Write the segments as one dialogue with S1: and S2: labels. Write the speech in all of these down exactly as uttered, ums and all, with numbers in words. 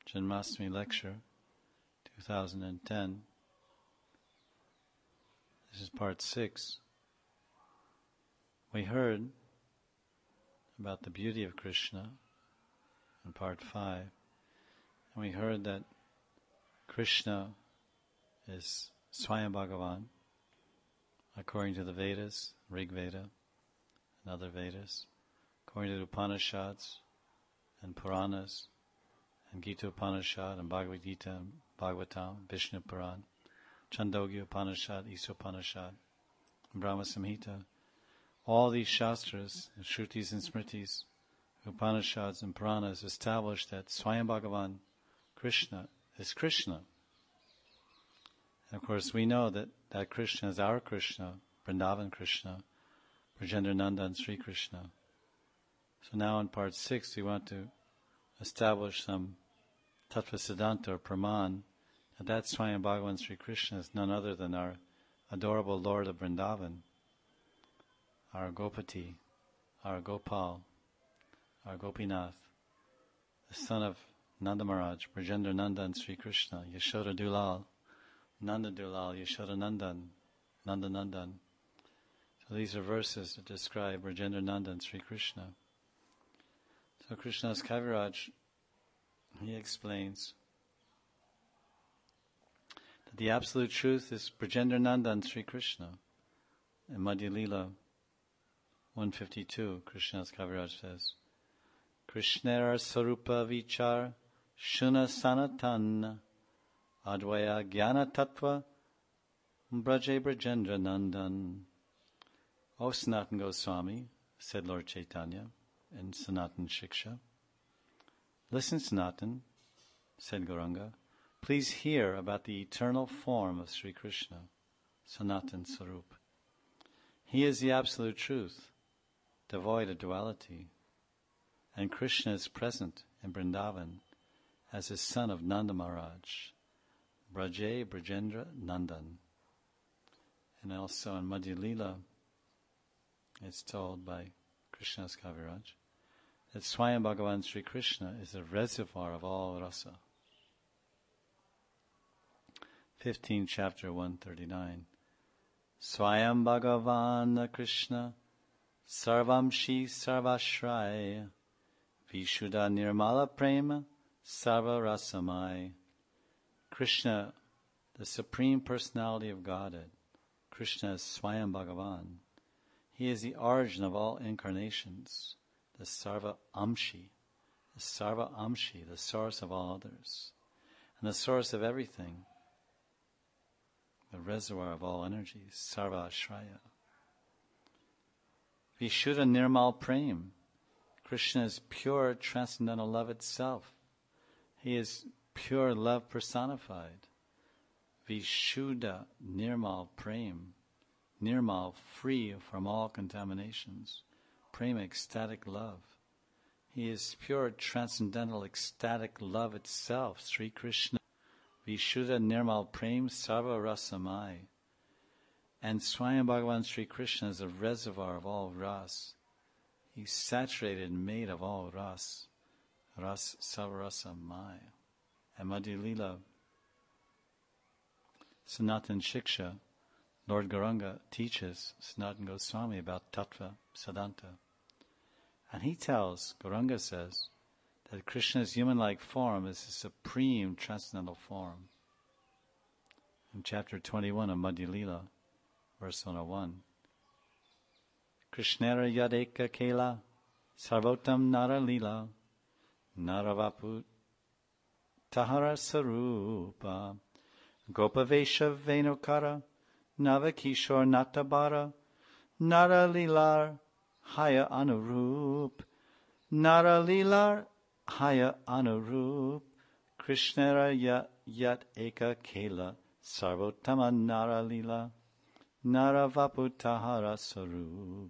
S1: Janmashtami lecture, two thousand ten. This is part six. We heard about the beauty of Krishna in part five, and we heard that Krishna is Swayam Bhagavan, according to the Vedas, Rig Veda, and other Vedas, according to the Upanishads and Puranas, and Gita Upanishad and Bhagavad Gita and Bhagavatam, Vishnu Puran, Chandogya Upanishad, Isa Upanishad, and Brahma Samhita. All these Shastras, Shrutis and Smritis, Upanishads and Puranas establish that Swayam Bhagavan, Krishna, is Krishna. And of course we know that that Krishna is our Krishna, Vrindavan Krishna, Brajendra Nandan Sri Krishna. So now in part six we want to establish some Tattva Siddhanta or Praman, that that Swayam Bhagavan Sri Krishna is none other than our adorable Lord of Vrindavan, our Gopati, our Gopal, our Gopinath, the son of Nanda Maharaj, Brajendra Nandan Sri Krishna, Yashoda Dulal, Nanda Dulal, Yashoda Nandan, Nanda Nandan. So these are verses that describe Brajendra Nandan Sri Krishna. So Krishna's Kaviraj, he explains that the absolute truth is Brajendra Nandan Sri Krishna. In Madhya Lila one fifty-two, Krishna's Kaviraj says, Krishnera Sarupa Vichar Shuna Sanatan Advaya Jnana Tattva Braje Brajendra Nandan. O Sanatan Goswami, said Lord Chaitanya in Sanatan Shiksha, listen, Sanatan, said Gauranga, please hear about the eternal form of Sri Krishna, Sanatan Sarup. He is the absolute truth, devoid of duality, and Krishna is present in Vrindavan as his son of Nanda Maharaj, Braje Brajendra Nandan. And also in Madhya Lila, it's told by Krishna's Kaviraj that Swayam Bhagavan Sri Krishna is a reservoir of all rasa. fifteenth chapter, one thirty-nine. Swayam Bhagavan Krishna Sarvamshi Sarvashray Vishuddha Nirmala Prema Sarva Rasamai. Krishna, the Supreme Personality of Godhead. Krishna is Swayam Bhagavan. He is the origin of all incarnations, the Sarva Amshi, the Sarva Amshi, the source of all others, and the source of everything, the reservoir of all energies, Sarva Ashraya. Vishuddha Nirmal Prem. Krishna is pure transcendental love itself. He is pure love personified. Vishuddha Nirmal Prem. Nirmal, free from all contaminations. Prema, ecstatic love. He is pure transcendental ecstatic love itself, Sri Krishna. Vishuddha Nirmal Prem Sarva Rasamai. And Swayam Bhagavan Sri Krishna is a reservoir of all ras. He's saturated and made of all ras. Ras Sarva Rasamai. And Madhya Lila, Sanatan Shiksha, Lord Gauranga teaches Sanatan Goswami about Tattva Siddhanta. And he tells, Gauranga says, that Krishna's human-like form is the supreme transcendental form. In chapter twenty-one of Madhya Lila, verse one oh one, Krishnera Yadeka Kela Sarvotam Nara Lila Naravaput Tahara Sarupa Gopavesha Venukara Navakishor Natabara Nara Lilar Haya Anurup Nara Lilar Haya Anurup Krishnera Yat Yat Eka Kela Sarvotama Nara Lila Nara Vaputahara Sarup.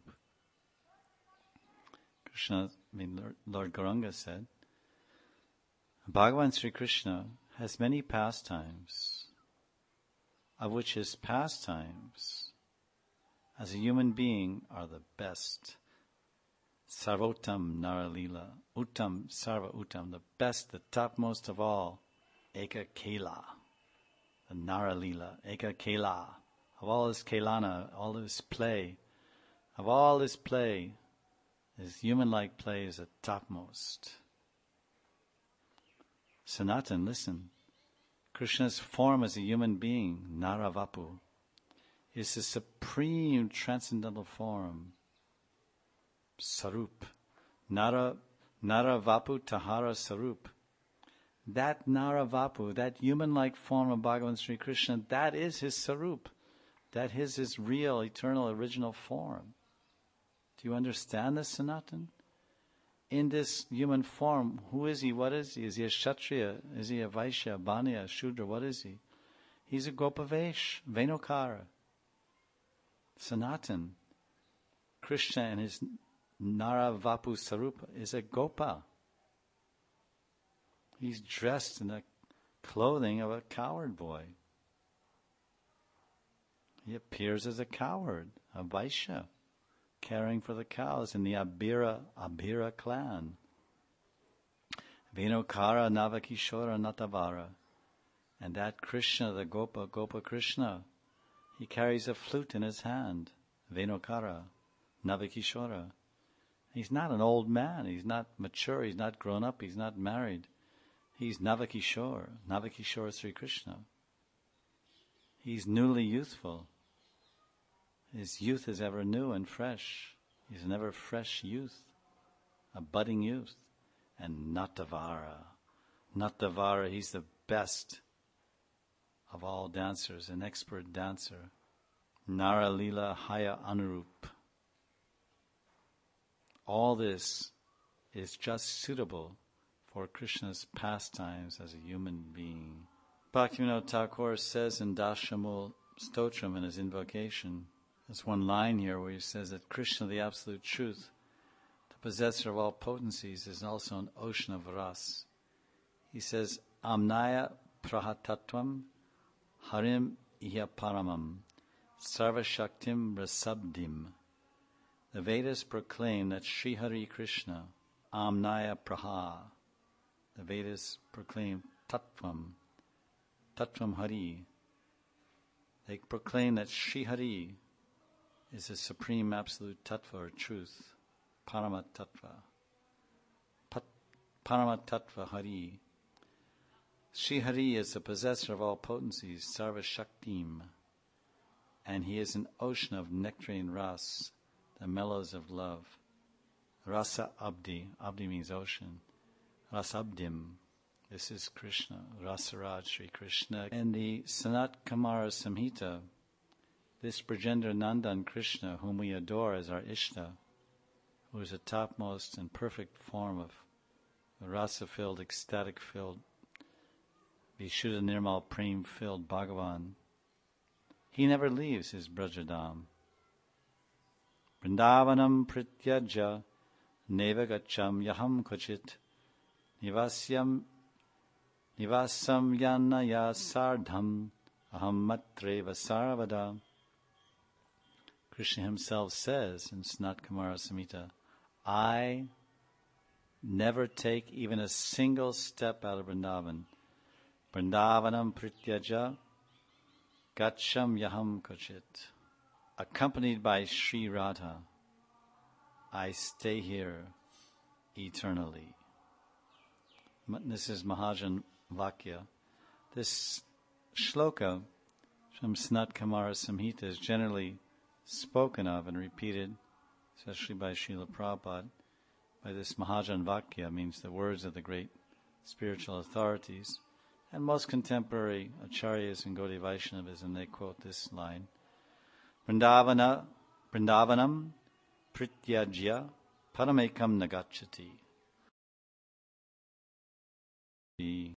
S1: Krishna, I mean Lord, Lord Gauranga said, Bhagavan Sri Krishna has many pastimes, of which his pastimes as a human being are the best. Sarvotam Naralila, Uttam, Sarva Uttam, the best, the topmost of all, Eka Kela, the Naralila, Eka Kela, of all his Kelana, all his play, of all his play, his human-like play is the topmost. Sanatan, listen, Krishna's form as a human being, Naravapu, is the supreme transcendental form. Sarup. Nara, Naravapu Tahara Sarup. That Naravapu, that human-like form of Bhagavan Sri Krishna, that is his Sarup. That is his real, eternal, original form. Do you understand this, Sanatan? In this human form, who is he? What is he? Is he a Kshatriya? Is he a Vaishya, Banya, Shudra? What is he? He's a Gopavesh, Venokara. Sanatan. Krishna and his Naravapu Sarupa is a Gopa. He's dressed in the clothing of a coward boy. He appears as a coward, a Vaishya, caring for the cows in the Abhira, Abhira clan. Venokara Navakishora Natavara. And that Krishna, the Gopa, Gopa Krishna, he carries a flute in his hand. Venokara Navakishora. He's not an old man. He's not mature. He's not grown up. He's not married. He's Navakishore, Navakishore Sri Krishna. He's newly youthful. His youth is ever new and fresh. He's an ever fresh youth, a budding youth. And Natavara. Natavara, he's the best of all dancers, an expert dancer. Nara Lila Haya Anurup. All this is just suitable for Krishna's pastimes as a human being. Bhaktivinoda Thakur says in Dashamul Stotram in his invocation, there's one line here where he says that Krishna, the absolute truth, the possessor of all potencies, is also an ocean of ras. He says, Amnaya prahatatvam harim iya paramam sarvashaktim rasabdim. The Vedas proclaim that Sri Hari Krishna, Amnaya Praha, the Vedas proclaim Tattvam, Tattvam Hari. They proclaim that Sri Hari is the supreme absolute tattva or truth, Paramat Tattva. Pat, Paramat Tattva Hari. Sri Hari is the possessor of all potencies, Sarva Shaktim, and he is an ocean of nectarine ras, the mellows of love. Rasa Abdi, Abdi means ocean. Rasabdim, this is Krishna, Rasaraj Sri Krishna. In the Sanat Kumara Samhita, this Brajendra Nandan Krishna, whom we adore as our Ishta, who is the topmost and perfect form of rasa-filled, ecstatic-filled, Vishuddha Nirmal Prem-filled Bhagavan, he never leaves his Brajadam. Vrindavanam prityaja nevagacham yaham kochit nivasyam nivasam yanaya sardham aham matreva sarvada. Krishna himself says in Sanat Kumara Samhita, I never take even a single step out of Vrindavan. Vrindavanam prityaja gacham yaham kochit. Accompanied by Sri Radha, I stay here eternally. This is Mahajan Vakya. This shloka from Sanat Kumara Samhita is generally spoken of and repeated, especially by Srila Prabhupada, by this Mahajan Vakya, means the words of the great spiritual authorities. And most contemporary acharyas and Gaudiya Vaishnavism, they quote this line, Vrindavana, Vrindavanam prityajya paramekam nagachati.